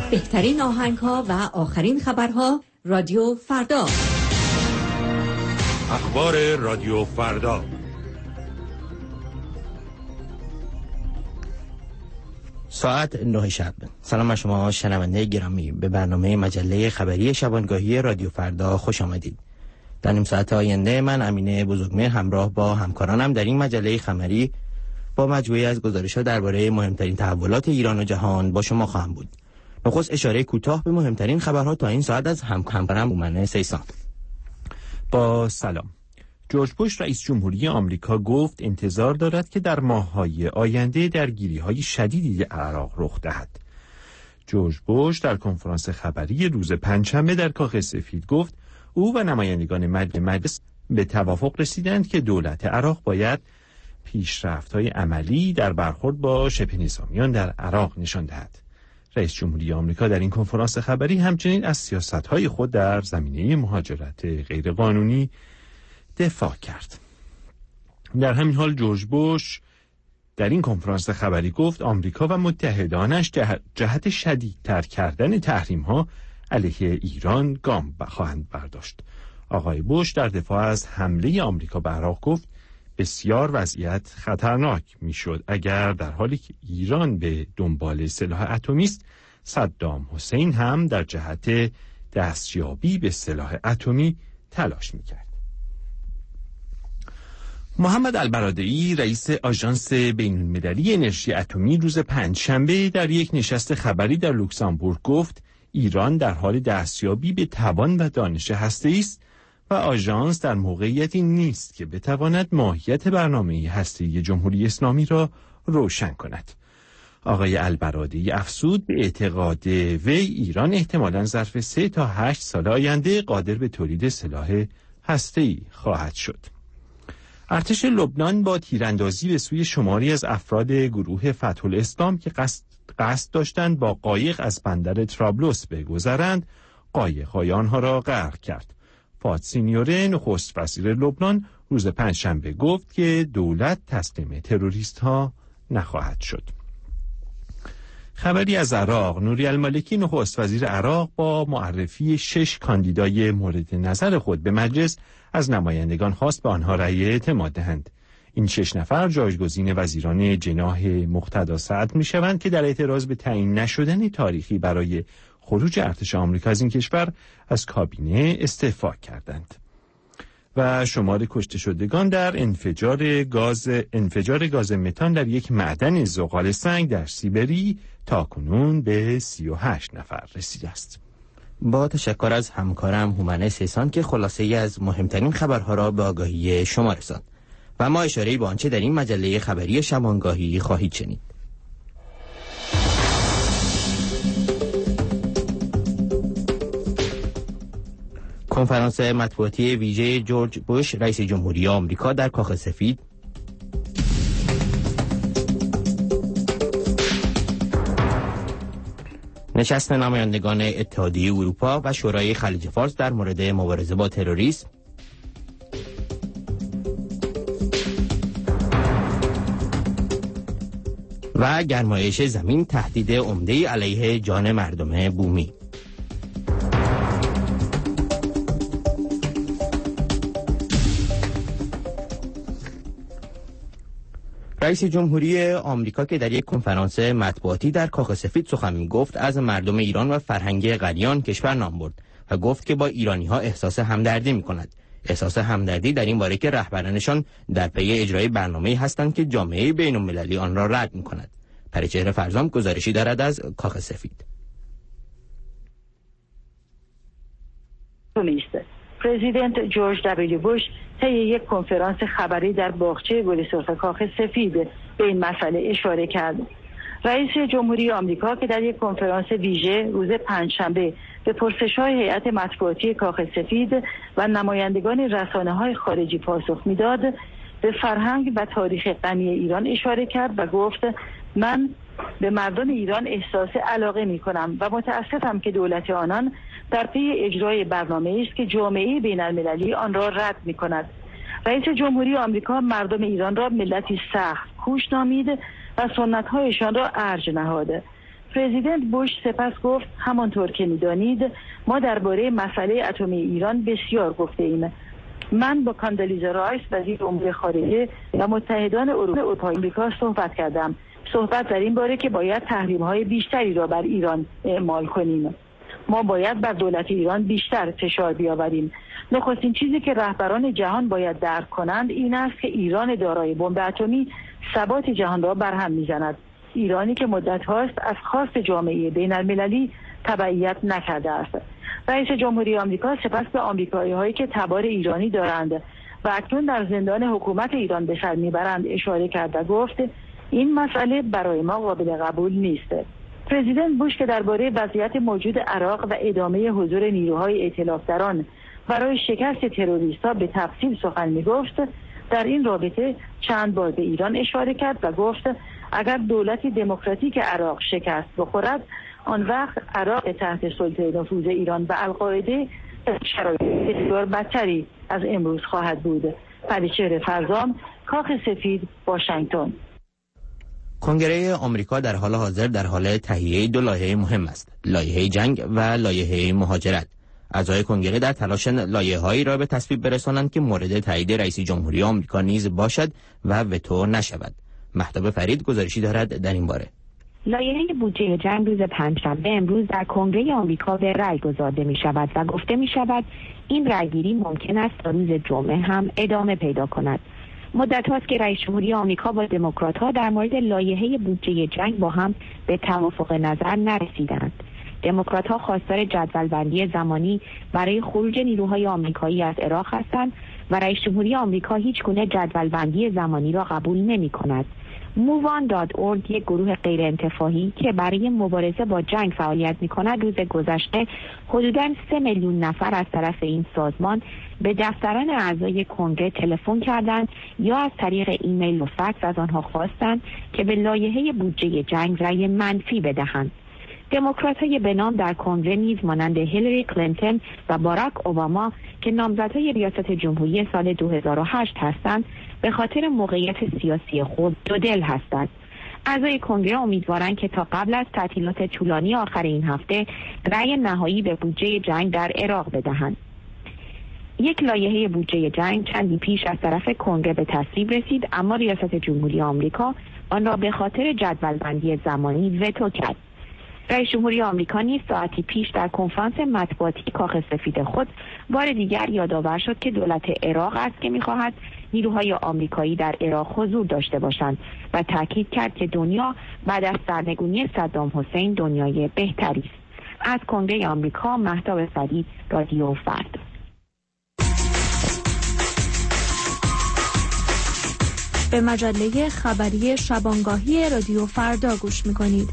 بهترین آهنگ‌ها و آخرین خبرها رادیو فردا. اخبار رادیو فردا. ساعت 9 شب. سلام شما شنونده گرامی، به برنامه مجله خبری شبانگاهی رادیو فردا خوش آمدید. در نیم ساعت آینده من امینه بزرگمهر همراه با همکارانم در این مجله خبری با مجموعه‌ای از گزارش‌ها درباره مهمترین تحولات ایران و جهان با شما خواهم بود. نخست اشاره کوتاه به مهمترین خبرها تا این ساعت از همکارم اومنه سیسان. با سلام. جورج بوش رئیس جمهوری آمریکا گفت انتظار دارد که در ماه‌های آینده درگیری‌های شدیدی در عراق رخ دهد. جورج بوش در کنفرانس خبری روز پنجشنبه در کاخ سفید گفت او و نمایندگان مجلس به توافق رسیدند که دولت عراق باید پیشرفت‌های عملی در برخورد با شبه نظامیان در عراق نشان دهد. رئیس جمهوری آمریکا در این کنفرانس خبری همچنین از سیاست‌های خود در زمینه مهاجرت غیرقانونی دفاع کرد. در همین حال جورج بوش در این کنفرانس خبری گفت آمریکا و متحدانش جهت شدیدتر کردن تحریم‌ها علیه ایران گام خواهند برداشت. آقای بوش در دفاع از حمله آمریکا به عراق گفت بسیار وضعیت خطرناک میشد اگر در حالی که ایران به دنبال سلاح اتمی است، صدام حسین هم در جهت دستیابی به سلاح اتمی تلاش میکرد. محمد البرادعی رئیس آژانس بین‌المللی انرژی اتمی روز پنجشنبه در یک نشست خبری در لوکزامبورگ گفت ایران در حال دستیابی به توان و دانش هسته‌ای است و آژانس در موقعیتی نیست که بتواند ماهیت برنامه هسته‌ای جمهوری اسلامی را روشن کند. آقای البرادعی افزود به اعتقاد وی ایران احتمالاً ظرف 3 تا 8 سال آینده قادر به تولید سلاح هسته‌ای خواهد شد. ارتش لبنان با تیراندازی به سوی شماری از افراد گروه فتح الاسلام که قصد داشتند با قایق از بندر ترابلوس بگذرند، قایق‌های آنها را غرق کرد. فات سینیوره نخست وزیر لبنان روز پنجشنبه گفت که دولت تسلیم تروریست‌ها نخواهد شد. خبری از عراق. نوری المالکی نخست وزیر عراق با معرفی 6 کاندیدای مورد نظر خود به مجلس از نمایندگان خواست به آنها رأی اعتماد دهند. این 6 نفر جایگزین وزیران جناح مقتدا سعد می‌شوند که در اعتراض به تعیین نشدن تاریخی برای خروج ارتش آمریکا از این کشور از کابینه استعفا کردند. و شمار کشته شدگان در انفجار گاز متان در یک معدن زغال سنگ در سیبری تاکنون به 38 نفر رسیده است. با تشکر از همکارم هومنه سیسان که خلاصه ای از مهمترین خبرها را به آگاهی شما رساند و ما اشاره‌ای به آنچه در این مجله خبری شبانگاهی خواهید شنید. کنفرانس مطبوعاتی ویژه جورج بوش رئیس جمهوری آمریکا در کاخ سفید، نشست نمایندگان اتحادیه اروپا و شورای خلیج فارس در مورد مبارزه با تروریسم، و گرمایش زمین تهدید عمده‌ای علیه جان مردم بومی. رئیس جمهوری آمریکا که در یک کنفرانس مطبوعاتی در کاخ سفید سخن می‌گفت از مردم ایران و فرهنگ غلیان کشور نام برد و گفت که با ایرانی‌ها احساس همدردی می‌کند. احساس همدردی در این باره که رهبرانشان در پی اجرای برنامه‌ای هستند که جامعه بین‌المللی آن را رد می‌کند. پریچهره فرزام گزارشی دارد از کاخ سفید. پرزیدنت جورج دبلیو بوش طی یک کنفرانس خبری در باغچه گل سرخ کاخ سفید به این مسئله اشاره کرد. رئیس جمهوری آمریکا که در یک کنفرانس ویژه روز پنجشنبه به پرسش‌های هیئت مطبوعاتی کاخ سفید و نمایندگان رسانه‌های خارجی پاسخ می‌داد، به فرهنگ و تاریخ غنی ایران اشاره کرد و گفت من به مردم ایران احساس علاقه می‌کنم و متأسفم که دولت آنان در پی اجرای برنامه‌ای است که جامعه بین‌المللی آن را رد می‌کند. رئیس جمهوری آمریکا مردم ایران را ملتی سخت کوش نامید و سنت‌هایشان را ارج نهاد. پرزیدنت بوش سپس گفت همانطور که می‌دانید ما درباره مسئله اتمی ایران بسیار گفته‌ایم. من با کاندالیزا رایس وزیر امور خارجه و متحدان اروپایی آمریکا صحبت کردم. صحبت در این باره که باید تحریم‌های بیشتری را بر ایران اعمال کنیم. ما باید بر دولت ایران بیشتر فشار بیاوریم. نخستین چیزی که رهبران جهان باید درک کنند این است که ایران دارای بمب اتمی ثبات جهان را برهم می‌زند. ایرانی که مدت هاست از خواست جامعه بین المللی تبعیت نکرده است. رئیس جمهوری آمریکا سپس به آمریکایی‌هایی که تبار ایرانی دارند و اکنون در زندان حکومت ایران به سر میبرند اشاره کرد و گفت این مسئله برای ما قابل قبول نیست. پرزیدنت بوش که درباره وضعیت موجود عراق و ادامه حضور نیروهای ائتلاف در آن برای شکست تروریست‌ها به تفصیل سخن می‌گفت، در این رابطه چند بار به ایران اشاره کرد و گفت اگر دولت دموکراتیک عراق شکست بخورد آن وقت عراق تحت سلطه نفوذ ایران و القاعده شرایط بسیار بدتری از امروز خواهد بود. پریچهر فرزام، کاخ سفید، واشنگتن. کنگره آمریکا در حال حاضر در حال تهیه دو لایحه مهم است: لایحه جنگ و لایحه مهاجرت. اعضای کنگره در تلاشند لایحه‌هایی را به تصویب برسانند که مورد تایید رئیس جمهوری آمریکا نیز باشد و وتو نشود. مهتاب فرید گزارشی دارد در این باره. لایحه بودجه جنگ روز پنجشنبه امروز در کنگره آمریکا به رأی گذارده می شود و گفته می شود این رأیگیری ممکن است تا روز جمعه هم ادامه پیدا کند. مدت هاست که رئیس جمهوری آمریکا با دموکرات‌ها در مورد لایحه بودجه جنگ با هم به توافق نظر نرسیدند. دموکرات‌ها خواستار جدول‌بندی زمانی برای خروج نیروهای آمریکایی از عراق هستند و رئیس جمهوری آمریکا هیچگونه جدول‌بندی زمانی را قبول نمی‌کند. MoveOn.org یک گروه غیر انتفاعی که برای مبارزه با جنگ فعالیت می‌کند روز گذشته حدوداً 3 میلیون نفر از طرف این سازمان به دفتران اعضای کنگره تلفن کردند یا از طریق ایمیل و فکس از آنها خواستند که به لایحه بودجه جنگ رأی منفی بدهند. دموکرات‌های به نام در کنگره نیز مانند هیلاری کلینتون و باراک اوباما که نامزدهای ریاست جمهوری سال 2008 هستند به خاطر موقعیت سیاسی خود دودل هستند. اعضای کنگره امیدوارند که تا قبل از تعطیلات طولانی آخر این هفته رأی نهایی به بودجه جنگ در عراق بدهند. یک لایحه بودجه جنگ چندی پیش از طرف کنگره به تصویب رسید، اما ریاست جمهوری آمریکا آن را به خاطر جدول‌بندی زمانی وتو کرد. رئیس جمهوری آمریکا نیز ساعتی پیش در کنفرانس مطبوعاتی کاخ سفید خود بار دیگر یادآور شد که دولت عراق است که می‌خواهد نیروهای آمریکایی در عراق حضور داشته باشند و تاکید کرد که دنیا بعد از سرنگونی صدام حسین دنیای بهتری است. از کنگره آمریکا، مهتاب فرید، رادیو فردا. به مجله خبری شبانگاهی رادیو فردا گوش می‌کنید.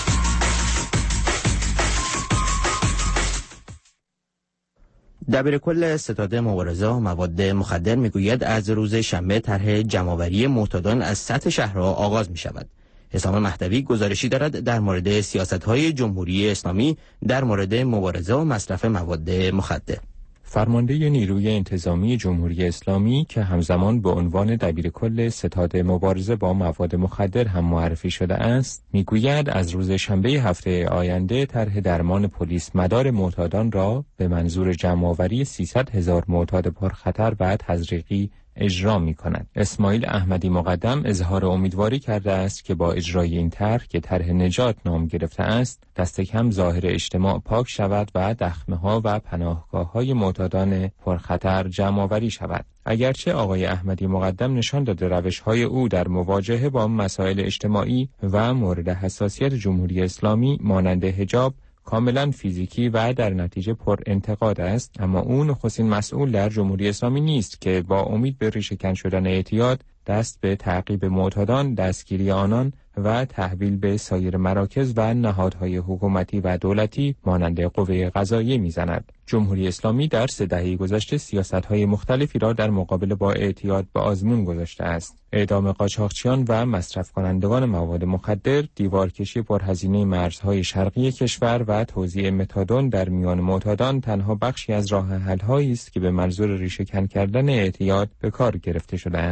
دبیرکل ستاد مبارزه با مواد مخدر میگوید از روز شنبه طرح جمع‌آوری معتادان از سطح شهرها آغاز می شود. حسام مهدوی گزارشی دارد در مورد سیاست‌های جمهوری اسلامی در مورد مبارزه و مصرف مواد مخدر. فرمانده نیروی انتظامی جمهوری اسلامی که همزمان به عنوان دبیرکل ستاد مبارزه با مواد مخدر هم معرفی شده است، میگوید از روز شنبه هفته آینده طرح درمان پلیس مدار معتادان را به منظور جمع‌آوری 300,000 معتاد پرخطر و تزریقی اجرا می کند. اسماعیل احمدی مقدم اظهار امیدواری کرده است که با اجرای این طرح که طرح نجات نام گرفته است، دست کم ظاهر اجتماع پاک شود و دخمه‌ها و پناهگاه‌های معتادان پرخطر جمع‌آوری شود. اگرچه آقای احمدی مقدم نشان داده روش‌های او در مواجهه با مسائل اجتماعی و مورد حساسیت جمهوری اسلامی مانند حجاب کاملا فیزیکی و در نتیجه پر انتقاد است، اما او نخستین مسئول در جمهوری اسلامی نیست که با امید به ریشه‌کن شدن اعتیاد دست به تعقیب معتادان، دستگیری آنان و تحویل به سایر مراکز و نهادهای حکومتی و دولتی مانند قوه قضاییه می‌زند. جمهوری اسلامی در 3 دهه گذشته سیاست‌های مختلفی را در مقابله با اعتیاد به آزمون گذاشته است. اعدام قاچاقچیان و مصرف کنندگان مواد مخدر، دیوارکشی پرهزینه مرزهای شرقی کشور و توزیع متادون در میان معتادان تنها بخشی از راه حل‌هایی است که به منظور ریشه‌کن کردن اعتیاد به کار گرفته شده است.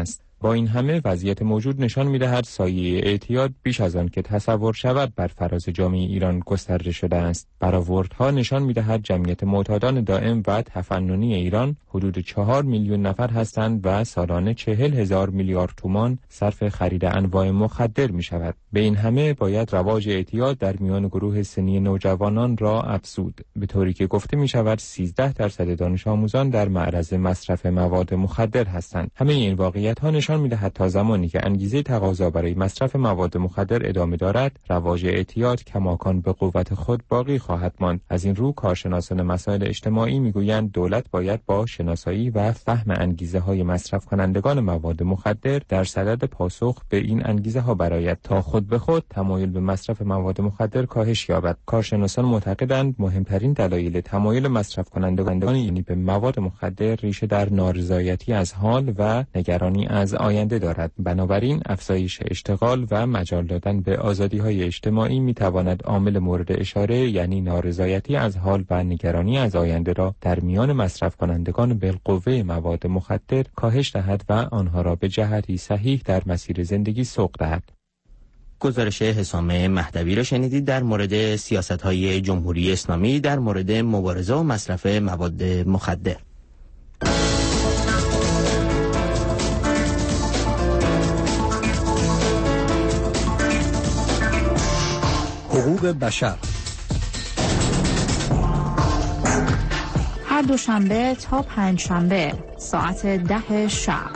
با این همه وضعیت موجود نشان می‌دهد سایه اعتیاد بیش از آن که تصور شود بر فراز جامعه ایران گسترده شده است. برآوردها نشان می‌دهد جمعیت معتادان دائم و تفننی ایران حدود 4 میلیون نفر هستند و سالانه 40,000 میلیارد تومان صرف خرید انواع مخدر می‌شود. به این همه باید رواج اعتیاد در میان گروه سنی نوجوانان را افزود، به طوری که گفته می‌شود 13% دانش آموزان در معرض مصرف مواد مخدر هستند. همه این واقعیت‌ها نشان می‌دهد تا زمانی که انگیزه تقاضا برای مصرف مواد مخدر ادامه دارد، رواج اعتیاد کماکان به قوت خود باقی خواهد ماند. از این رو کارشناسان مسائل اجتماعی می‌گویند دولت باید با شناسایی و فهم انگیزه‌های مصرف کنندگان مواد مخدر در صدد پاسخ به این انگیزه‌ها برآید تا خود به خود تمایل به مصرف مواد مخدر کاهش یابد. کارشناسان معتقدند مهمترین دلایل تمایل مصرف کنندگان یعنی به مواد مخدر ریشه در نارضایتی از حال و نگرانی از آینده دارد. بنابراین افزایش اشتغال و مجال دادن به آزادی‌های اجتماعی می‌تواند عامل مورد اشاره یعنی نارضایتی از حال و نگرانی از آینده را در میان مصرف کنندگان بالقوه مواد مخدر کاهش دهد و آنها را به جهتی صحیح در مسیر زندگی سوق دهد. گزارش حسام مهدوی را شنیدید در مورد سیاست‌های جمهوری اسلامی در مورد مبارزه و مصرف مواد مخدر. حقوق بشر هر دوشنبه تا پنجشنبه ساعت 10 شب.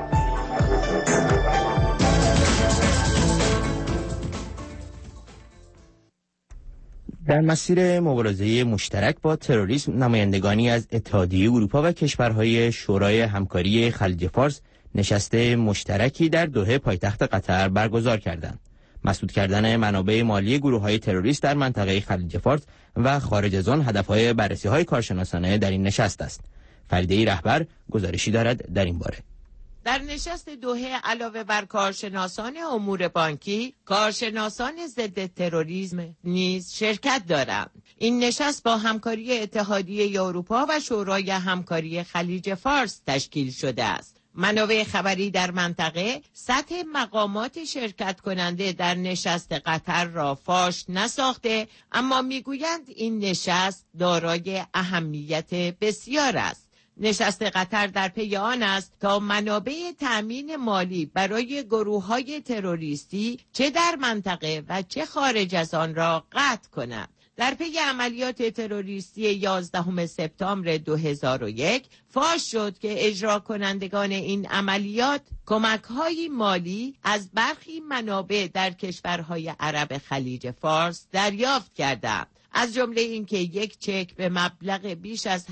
در مسیر مبارزه مشترک با تروریسم نمایندگانی از اتحادیه اروپا و کشورهای شورای همکاری خلیج فارس نشست مشترکی در دوحه پایتخت قطر برگزار کردند. مسدود کردن منابع مالی گروه‌های تروریست در منطقه خلیج فارس و خارج از آن هدف‌های بررسی‌های کارشناسانه در این نشست است. فریده رهبر گزارشی دارد در این باره. در نشست دوحه علاوه بر کارشناسان امور بانکی، کارشناسان ضد تروریسم نیز شرکت دارند. این نشست با همکاری اتحادیه اروپا و شورای همکاری خلیج فارس تشکیل شده است. منابع خبری در منطقه سطح مقامات شرکت کننده در نشست قطر را فاش نساخته، اما میگویند این نشست دارای اهمیت بسیار است. نشست قطر در پی آن است تا منابع تأمین مالی برای گروه‌های تروریستی چه در منطقه و چه خارج از آن را قطع کند. در پی عملیات تروریستی 11 سپتامبر 2001 فاش شد که اجرا کنندگان این عملیات کمک‌های مالی از برخی منابع در کشورهای عرب خلیج فارس دریافت کردند. از جمله اینکه یک چک به مبلغ بیش از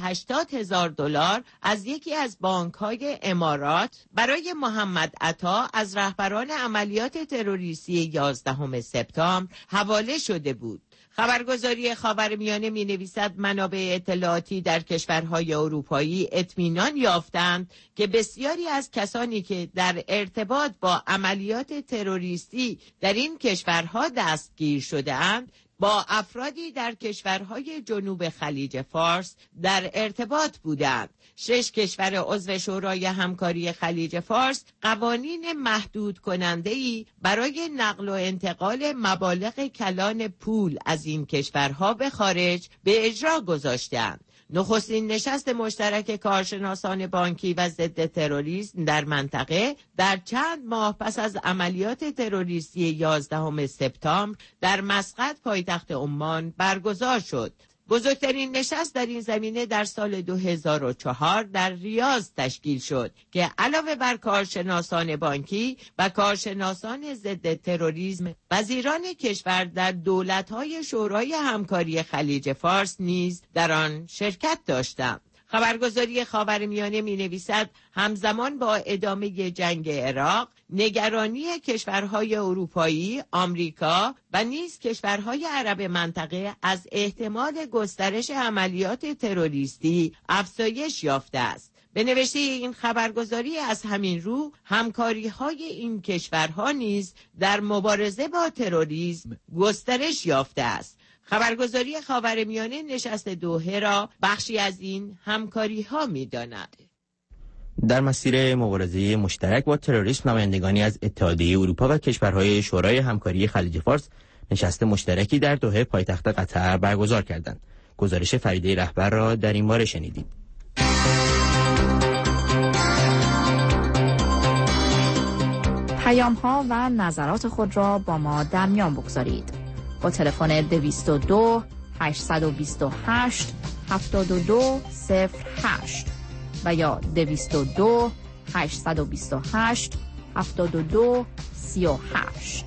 $80,000 از یکی از بانک‌های امارات برای محمد عطا از رهبران عملیات تروریستی 11 سپتامبر حواله شده بود. خبرگزاری خاورمیانه می‌نویسد منابع اطلاعاتی در کشورهای اروپایی اطمینان یافتند که بسیاری از کسانی که در ارتباط با عملیات تروریستی در این کشورها دستگیر شده‌اند با افرادی در کشورهای جنوب خلیج فارس در ارتباط بودند. 6 کشور عضو شورای همکاری خلیج فارس قوانین محدود کننده‌ای برای نقل و انتقال مبالغ کلان پول از این کشورها به خارج به اجرا گذاشتند. نخستین نشست مشترک کارشناسان بانکی و ضد تروریسم در منطقه در چند ماه پس از عملیات تروریستی 11 سپتامبر در مسقط پایتخت عمان برگزار شد. بزرگترین نشست در این زمینه در سال 2004 در ریاض تشکیل شد که علاوه بر کارشناسان بانکی و کارشناسان ضد تروریسم، وزیران کشور در دولت‌های شورای همکاری خلیج فارس نیز در آن شرکت داشتند. خبرگزاری خاورمیانه می‌نویسد همزمان با ادامه جنگ عراق، نگرانی کشورهای اروپایی، آمریکا و نیز کشورهای عرب منطقه از احتمال گسترش عملیات تروریستی افزایش یافته است. به نوشته این خبرگزاری از همین رو همکاری‌های این کشورها نیز در مبارزه با تروریسم گسترش یافته است. خبرگزاری خاورمیانه نشست دوحه را بخشی از این همکاری‌ها می‌داند. در مسیر مبارزه مشترک با تروریسم نمایندگانی از اتحادیه اروپا و کشورهای شورای همکاری خلیج فارس نشست مشترکی در دوحه پایتخت قطر برگزار کردند. گزارش فریده رهبر را در این باره شنیدید. پیام‌ها و نظرات خود را با ما در میان بگذارید. با تلفن 222 828 7208 و یا 222 828 7238.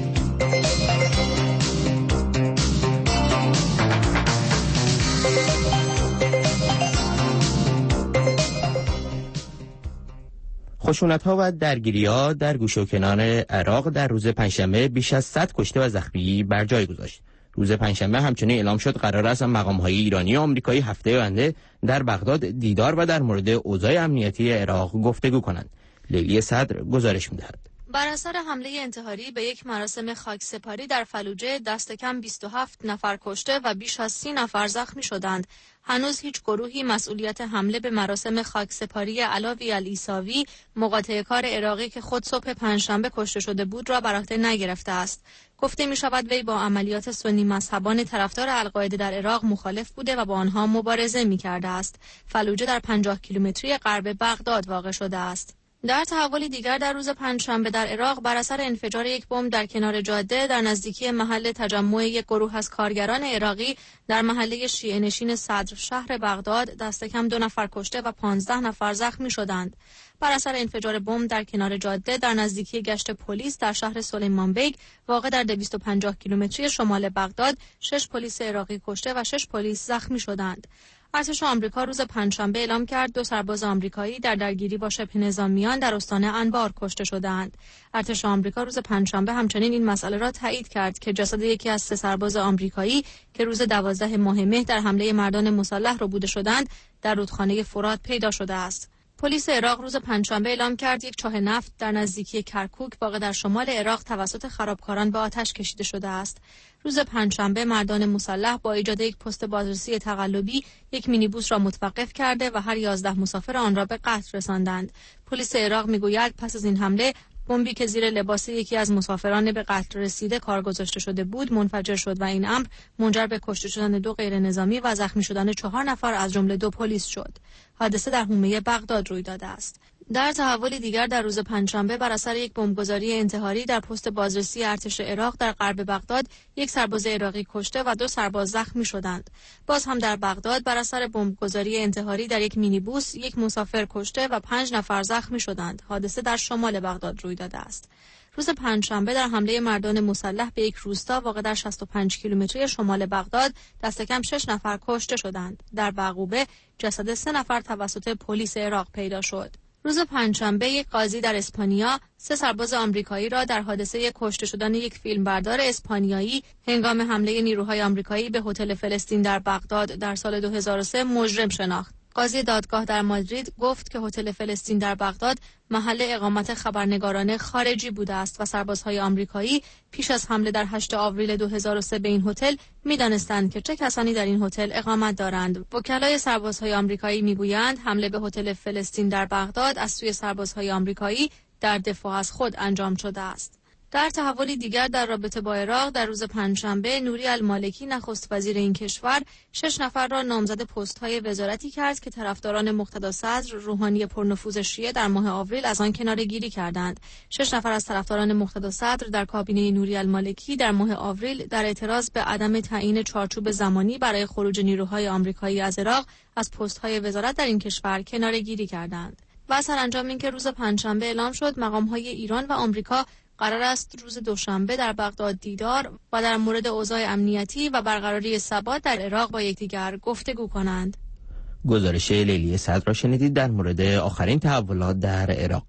خشونت‌ها و درگیری‌ها در گوشه و کنار عراق در روز پنجشنبه بیش از 100 کشته و زخمی بر جای گذاشت. روز پنجشنبه همچنین اعلام شد قرار است مقام‌های ایرانی و آمریکایی هفته آینده در بغداد دیدار و در مورد اوضاع امنیتی عراق گفتگو کنند. لیلی صدر گزارش می‌دهد. بر اثر حمله انتحاری به یک مراسم خاکسپاری در فلوجه دست کم 27 نفر کشته و بیش از 30 نفر زخمی شدند. هنوز هیچ گروهی مسئولیت حمله به مراسم خاکسپاری علاوی العیساوی، مقاطع کار عراقی که خود صبح پنجشنبه کشته شده بود را بر عهده نگرفته است. گفته می شود وی با عملیات سنی مذهبان طرفدار القاعده در عراق مخالف بوده و با آنها مبارزه می کرده است. فلوجه در 50 کیلومتری غرب بغداد واقع شده است. در تحولی دیگر در روز پنجشنبه در عراق بر اثر انفجار یک بمب در کنار جاده در نزدیکی محل تجمع یک گروه از کارگران عراقی در محله شیعه نشین صدر شهر بغداد دست کم 2 نفر کشته و 15 نفر زخمی شدند. بر اثر انفجار بمب در کنار جاده در نزدیکی گشت پلیس در شهر سلیمان بیگ واقع در 250 کیلومتری شمال بغداد 6 پلیس عراقی کشته و 6 پلیس زخمی شدند. ارتش آمریکا روز پنجشنبه اعلام کرد 2 سرباز آمریکایی در درگیری با شبه نظامیان در استان انبار کشته شدند. ارتش آمریکا روز پنجشنبه همچنین این مسئله را تایید کرد که جسد یکی از 3 سرباز آمریکایی که روز 12 ماه مه در حمله مردان مسلح ربوده شدند در رودخانه فرات پیدا شده است. پلیس عراق روز پنجشنبه اعلام کرد یک چاه نفت در نزدیکی کرکوک واقع در شمال عراق توسط خرابکاران به آتش کشیده شده است. روز پنجشنبه مردان مسلح با ایجاد یک پست بازرسی تقلبی یک مینیبوس را متوقف کرده و هر 11 مسافر آن را به قتل رساندند. پلیس عراق میگوید پس از این حمله بمبی که زیر لباس یکی از مسافران به قتل رسیده کار گذاشته شده بود منفجر شد و این امر منجر به کشته شدن 2 غیر نظامی و زخمی شدن 4 نفر از جمله 2 پلیس شد. حادثه در حومه بغداد روی داده است. در تحولی دیگر در روز پنجشنبه بر اثر یک بمبگذاری انتحاری در پست بازرسی ارتش عراق در غرب بغداد یک سرباز عراقی کشته و 2 سرباز زخمی شدند. باز هم در بغداد بر اثر بمبگذاری انتحاری در یک مینیبوس یک مسافر کشته و 5 نفر زخمی شدند. حادثه در شمال بغداد روی داده است. روز پنجشنبه در حمله مردان مسلح به یک روستا واقع در 65 کیلومتری شمال بغداد دست کم 6 نفر کشته شدند. در بعقوبه جسد 3 نفر توسط پلیس عراق پیدا شد. روز پنجشنبه یک قاضی در اسپانیا 3 سرباز آمریکایی را در حادثه کشته شدن یک فیلمبردار اسپانیایی هنگام حمله نیروهای آمریکایی به هتل فلسطین در بغداد در سال 2003 مجرم شناخت. قاضی دادگاه در مادرید گفت که هتل فلسطین در بغداد محل اقامت خبرنگاران خارجی بوده است و سربازهای آمریکایی پیش از حمله در 8 آوریل 2003 به این هتل می‌دانستند که چه کسانی در این هتل اقامت دارند. وکلای سربازهای آمریکایی می‌گویند حمله به هتل فلسطین در بغداد از سوی سربازهای آمریکایی در دفاع از خود انجام شده است. در تحولی دیگر در رابطه با عراق در روز پنجشنبه نوری المالکی نخست وزیر این کشور 6 نفر را نامزد پست‌های وزارتی کرد که طرفداران مقتدا صدر روحانی پرنفوذ شیعه در ماه آوریل از آن کناره‌گیری کردند. 6 نفر از طرفداران مقتدا صدر در کابینه نوری المالکی در ماه آوریل در اعتراض به عدم تعیین چارچوب زمانی برای خروج نیروهای آمریکایی از عراق از پست‌های وزارت در این کشور کناره‌گیری کردند. و سرانجام اینکه روز پنجشنبه اعلام شد مقام‌های ایران و آمریکا قرار است روز دوشنبه در بغداد دیدار و در مورد اوضاع امنیتی و برقراری ثبات در عراق با یکدیگر گفتگو کنند. گزارش لیلی صدر را شنیدید در مورد آخرین تحولات در عراق.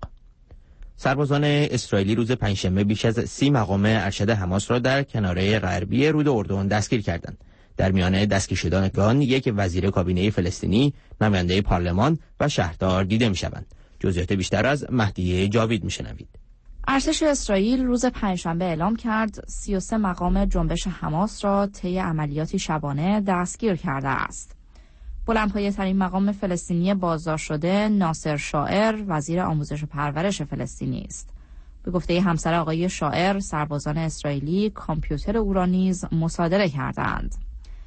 سربازان اسرائیلی روز پنجشنبه بیش از 30 مقام ارشد حماس را در کناره غربی رود اردن دستگیر کردند. در میان دستگیر شدگان یک وزیر کابینه فلسطینی، نماینده پارلمان و شهردار دیده می‌شوند. جزئیات بیشتر از مهدی جاوید می‌شنوید. ارتش اسرائیل روز پنجشنبه اعلام کرد 33 مقام جنبش حماس را طی عملیاتی شبانه دستگیر کرده است. بلندپایه‌ترین مقام فلسطینی بازداشت شده ناصر شاعر وزیر آموزش و پرورش فلسطینی است. به گفته همسر آقای شاعر، سربازان اسرائیلی کامپیوتر او را نیز مصادره کردند.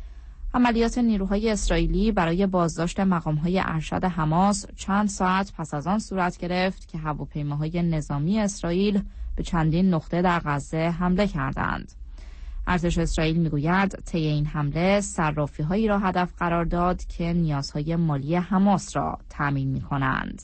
عملیات نیروهای اسرائیلی برای بازداشت مقام‌های ارشد حماس چند ساعت پس از آن صورت گرفت که هواپیماهای نظامی اسرائیل به چندین نقطه در غزه حمله کردند. ارتش اسرائیل میگوید طی این حمله صرافی‌هایی را هدف قرار داد که نیازهای مالی حماس را تامین می‌کنند.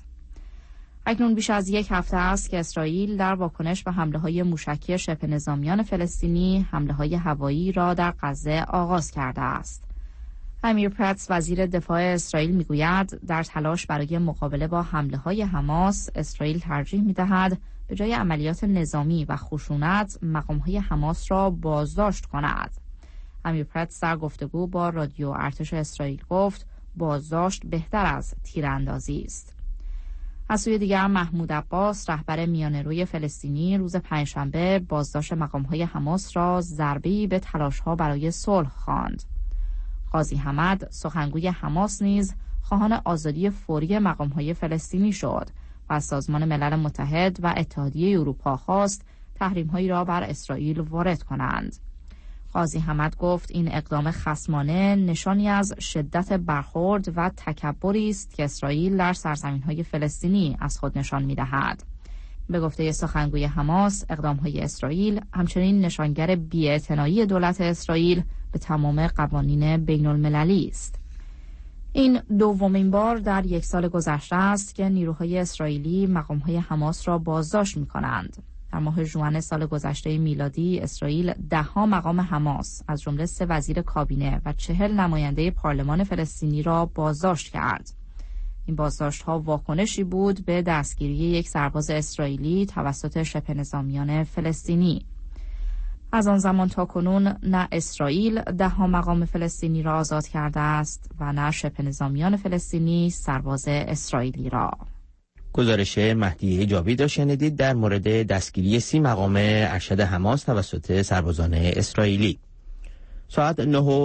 اکنون بیش از یک هفته است که اسرائیل در واکنش به حمله‌های موشکی شبه نظامیان فلسطینی حمله‌های هوایی را در غزه آغاز کرده است. امیر پرتز وزیر دفاع اسرائیل میگوید در تلاش برای مقابله با حمله‌های حماس، اسرائیل ترجیح می‌دهد به جای عملیات نظامی و خشونت مقام‌های حماس را بازداشت کند. امیر پرتز در گفتگو با رادیو ارتش اسرائیل گفت بازداشت بهتر از تیراندازی است. از سوی دیگر محمود عباس رهبر میانه‌روی فلسطینی روز پنجشنبه بازداشت مقام‌های حماس را ضربه‌ای به تلاش‌ها برای صلح خواند. قاضی حمد سخنگوی حماس نیز خواهان آزادی فوری مقام‌های فلسطینی شد و از سازمان ملل متحد و اتحادیه اروپا خواست تحریم‌هایی را بر اسرائیل وارد کنند. قاضی حمد گفت این اقدام خصمانه نشانی از شدت برخورد و تکبری است که اسرائیل در سرزمین‌های فلسطینی از خود نشان می‌دهد. به گفته سخنگوی حماس، اقدام‌های اسرائیل همچنین نشانگر بی‌اعتنایی دولت اسرائیل به تمام قوانین بین‌المللی است. این دومین بار در یک سال گذشته است که نیروهای اسرائیلی مقام‌های حماس را بازداشت می‌کنند. در ماه ژوئن سال گذشته میلادی اسرائیل 10 مقام حماس از جمله 3 وزیر کابینه و 40 نماینده پارلمان فلسطینی را بازداشت کرد. این بازداشت‌ها واکنشی بود به دستگیری یک سرباز اسرائیلی توسط شبه نظامیان فلسطینی. از آن زمان تا کنون نه اسرائیل 10 مقام فلسطینی را آزاد کرده است و نه شبه نظامیان فلسطینی سرباز اسرائیلی را. گزارش مهدی جاوید را شنیدید در مورد دستگیری 30 مقام ارشد حماس توسط سربازان اسرائیلی. ساعت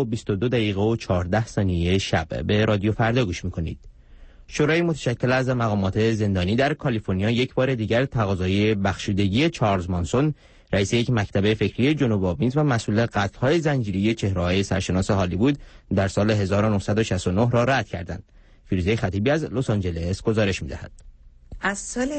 9:22 و 14 شب به رادیو فردا گوش میکنید. شورای متشکل از مقامات زندانی در کالیفرنیا یک بار دیگر تقاضای بخشودگی چارلز مانسون، رئیس یک مکتب فکری جنوب آبیز و مسئول قتل‌های زنجیره چهره‌های سرشناس هالیوود در سال 1969 را رد کردند. فیروزه خطیبی از لس آنجلس گزارش می‌دهد. از سال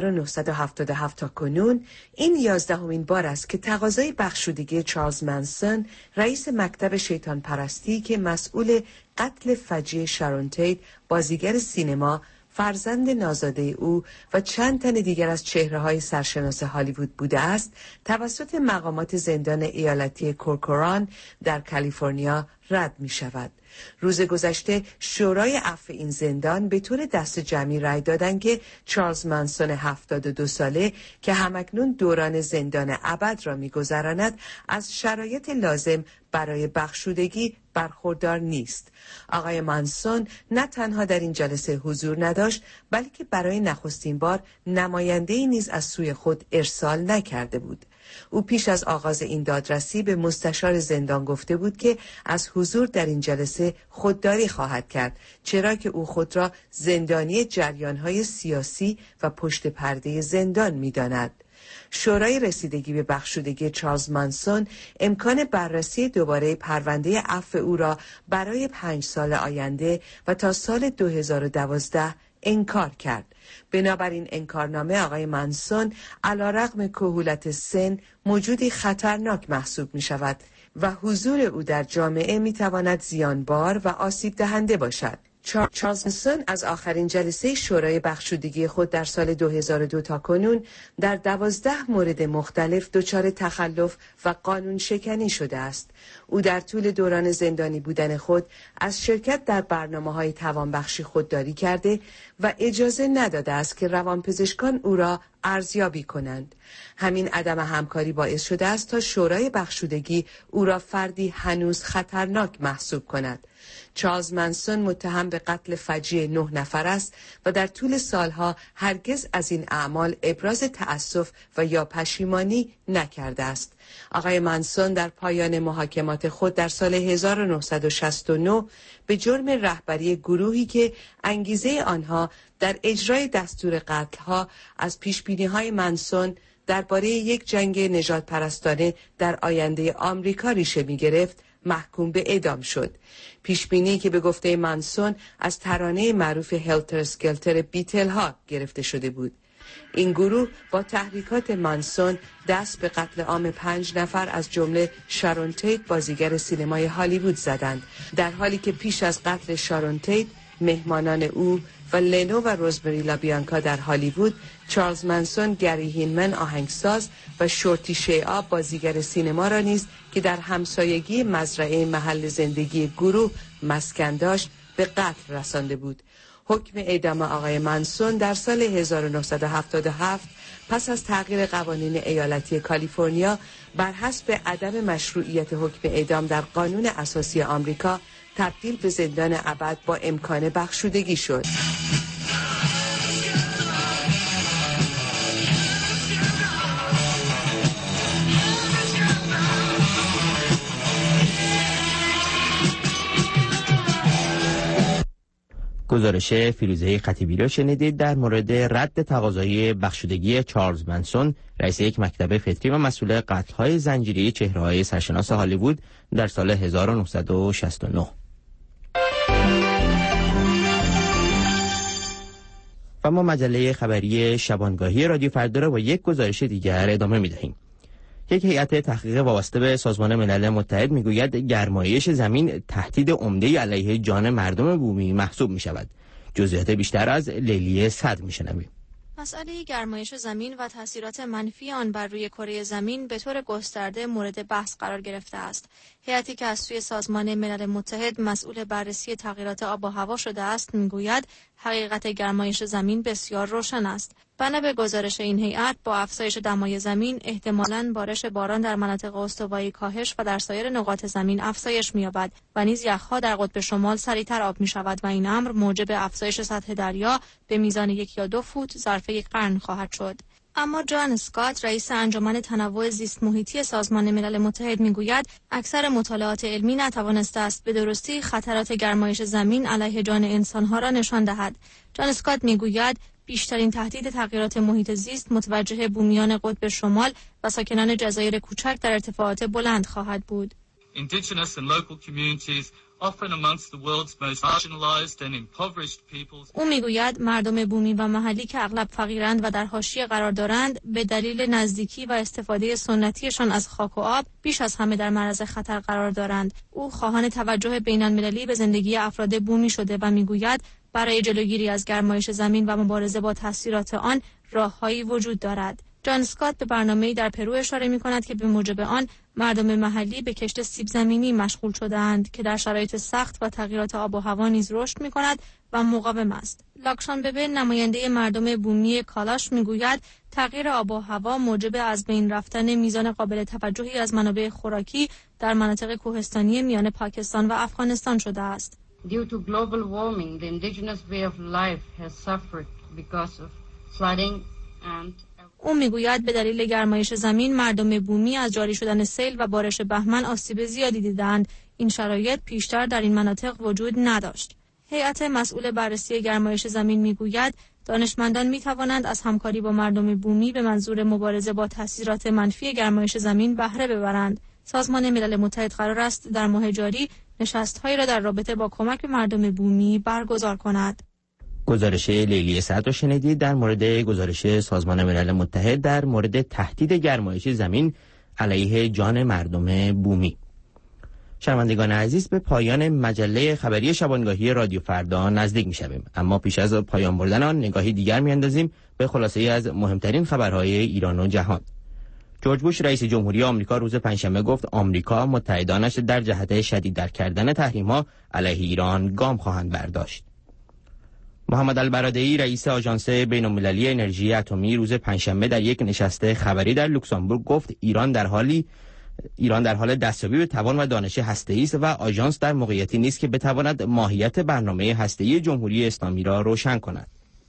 1977 تا کنون این 11مین بار است که تقاضای بخشودگی چارلز منسون، رئیس مکتب شیطان پرستی که مسئول قتل فجیع شارون تیت، بازیگر سینما، فرزند نازاده او و چند تن دیگر از چهره‌های سرشناس هالیوود بوده است، توسط مقامات زندان ایالتی کورکوران در کالیفرنیا رد می شود. روز گذشته شورای عفو این زندان به طور دست جمعی رأی دادند که چارلز منسون 72 ساله که همکنون دوران زندان ابد را می‌گذراند از شرایط لازم برای بخشودگی برخوردار نیست. آقای منسون نه تنها در این جلسه حضور نداشت، بلکه برای نخستین بار نماینده‌ای نیز از سوی خود ارسال نکرده بود. او پیش از آغاز این دادرسی به مستشار زندان گفته بود که از حضور در این جلسه خودداری خواهد کرد، چرا که او خود را زندانی جریان‌های سیاسی و پشت پرده زندان می‌داند. شورای رسیدگی به بخشودگی چارلز منسون امکان بررسی دوباره پرونده عفو او را برای 5 سال آینده و تا سال 2012 انکار کرد. بنابراین انکارنامه آقای منسون علیرغم کهولت سن موجودی خطرناک محسوب می شود و حضور او در جامعه می تواند زیانبار و آسیب دهنده باشد. چارلز منسون از آخرین جلسه شورای بخشودگی خود در سال 2002 تا کنون در 12 مورد مختلف دچار تخلف و قانون شکنی شده است. او در طول دوران زندانی بودن خود از شرکت در برنامه‌های توانبخشی خودداری کرده و اجازه نداده است که روانپزشکان او را ارزیابی کنند. همین عدم همکاری باعث شده است تا شورای بخشودگی او را فردی هنوز خطرناک محسوب کند. چارلز منسون متهم به قتل فجیع 9 نفر است و در طول سالها هرگز از این اعمال ابراز تأسف و یا پشیمانی نکرده است. آقای منسون در پایان محاکمات اتهامات خود در سال 1969 به جرم رهبری گروهی که انگیزه آنها در اجرای دستور قتل‌ها از پیشبینی‌های منسون درباره یک جنگ نژاد پرستانه در آینده آمریکا ریشه می‌گرفت، محکوم به اعدام شد. پیشبینی که به گفته منسون از ترانه معروف هلتر اسکلتر بیتل ها گرفته شده بود. این گروه با تحریکات منسون دست به قتل عام 5 نفر از جمله شارون تیت بازیگر سینمای هالیوود زدند، در حالی که پیش از قتل شارون تیت مهمانان او و لنو و روزمری لابیانکا در هالیوود، چارلز منسون گری هینمن آهنگساز و شورتی شیعا بازیگر سینما را نیز که در همسایگی مزرعه محل زندگی گروه مسکن داشت به قتل رسانده بود. حکم اعدام آقای منسون در سال 1977 پس از تغییر قوانین ایالتی کالیفرنیا بر حسب عدم مشروعیت حکم اعدام در قانون اساسی آمریکا تبدیل به زندان ابد با امکان بخشودگی شد. گزارش فیروزه خطیبی را شنیدید در مورد رد تقاضای بخشودگی چارلز منسون، رئیس یک مکتب فطری و مسئول قتل‌های زنجیره چهره‌های سرشناس هالیوود در سال 1969. و ما مجله خبری شبانگاهی رادیو فردا را با یک گزارش دیگر ادامه می‌دهیم. یک هیئت تحقیق وابسته به سازمان ملل متحد میگوید گرمایش زمین تهدید عمده علیه جان مردم بومی محسوب می شود. جزئیات بیشتر از لیلی صدر میشنویم. مسئله گرمایش زمین و تاثیرات منفی آن بر روی کره زمین به طور گسترده مورد بحث قرار گرفته است. هیئتی که از سوی سازمان ملل متحد مسئول بررسی تغییرات آب و هوا شده است میگوید حقیقت گرمایش زمین بسیار روشن است. بنا به گزارش این هیئت با افزایش دمای زمین احتمالاً بارش باران در مناطق استوایی کاهش و در سایر نقاط زمین افزایش می‌یابد و نیز یخ‌ها در قطب شمال سریعتر آب می‌شود و این امر موجب افزایش سطح دریا به میزان 1 یا 2 فوت ظرف یک قرن خواهد شد. اما جان اسکات رئیس انجمن تنوع زیست محیطی سازمان ملل متحد میگوید اکثر مطالعات علمی نتوانسته است به درستی خطرات گرمایش زمین علیه جان انسانها را نشان دهد. جان اسکات میگوید بیشترین تهدید تغییرات محیط زیست متوجه بومیان قطب شمال و ساکنان جزایر کوچک در ارتفاعات بلند خواهد بود. Indigenous and local communities often amongst the world's most marginalized and impoverished peoples. او میگوید مردم بومی و محلی که اغلب فقیرند و در حاشیه قرار دارند به دلیل نزدیکی و استفاده سنتیشان از خاک و آب بیش از همه در معرض خطر قرار دارند. او خواهان توجه بین‌المللی به زندگی افراد بومی شده و میگوید برای جلوگیری از گرمایش زمین و مبارزه با تاثیرات آن راههایی وجود دارد. جان اسکات به برنامه‌ای در پرو اشاره می‌کند که به موجب آن مردم محلی به کشت سیب زمینی مشغول شده‌اند که در شرایط سخت و تغییرات آب و هوا نیز رشد می‌کند و مقاوم است. لاکشان ببه نماینده مردم بومی کالاش می‌گوید تغییر آب و هوا موجب از بین رفتن میزان قابل توجهی از منابع خوراکی در مناطق کوهستانی میان پاکستان و افغانستان شده است. Due to global warming, the indigenous way of life has suffered because of flooding and او میگوید به دلیل گرمایش زمین مردم بومی از جاری شدن سیل و بارش بهمن آسیب زیادی دیدند. این شرایط پیشتر در این مناطق وجود نداشت. هیئت مسئول بررسی گرمایش زمین میگوید دانشمندان میتوانند از همکاری با مردم بومی به منظور مبارزه با تاثیرات منفی گرمایش زمین بهره ببرند. سازمان ملل متحد قرار است در ماه جاری نشست‌هایی را در رابطه با کمک به مردم بومی برگزار کند. گزارش لیلی صدر شنیدید در مورد گزارش سازمان ملل متحد در مورد تهدید گرمایش زمین علیه جان مردم بومی. شنوندگان عزیز، به پایان مجله خبری شبانگاهی رادیو فردا نزدیک می‌شویم، اما پیش از پایان بردن آن نگاهی دیگر می‌اندازیم به خلاصه‌ای از مهمترین خبرهای ایران و جهان. جورج بوش رئیس جمهوری آمریکا روز پنجشنبه گفت آمریکا متحدانش در جهت شدیدتر کردن تحریم‌ها علیه ایران گام خواهند برداشت. محمد البرادعی رئیس آژانس بین‌المللی انرژی اتمی روز پنجشنبه در یک نشست خبری در لوکزامبورگ گفت ایران در حال دستیابی به توان و دانش هسته‌ای است و آژانس در موقعیتی نیست که بتواند ماهیت برنامه هسته‌ای جمهوری اسلامی را روشن کند.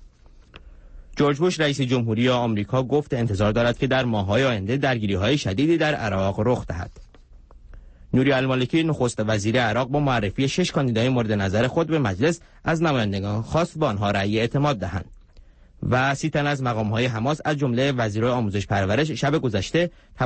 جورج بوش رئیس جمهوری آمریکا گفت انتظار دارد که در ماه‌های آینده درگیری‌های شدیدی در عراق رخ دهد. نوری المالکی نخست وزیر عراق با معرفی 6 کاندیدای مورد نظر خود به مجلس از نمایندگان خواست به آنها رأی اعتماد دهند. و 30 تن از مقام‌های حماس از جمله وزیر آموزش پرورش شب گذشته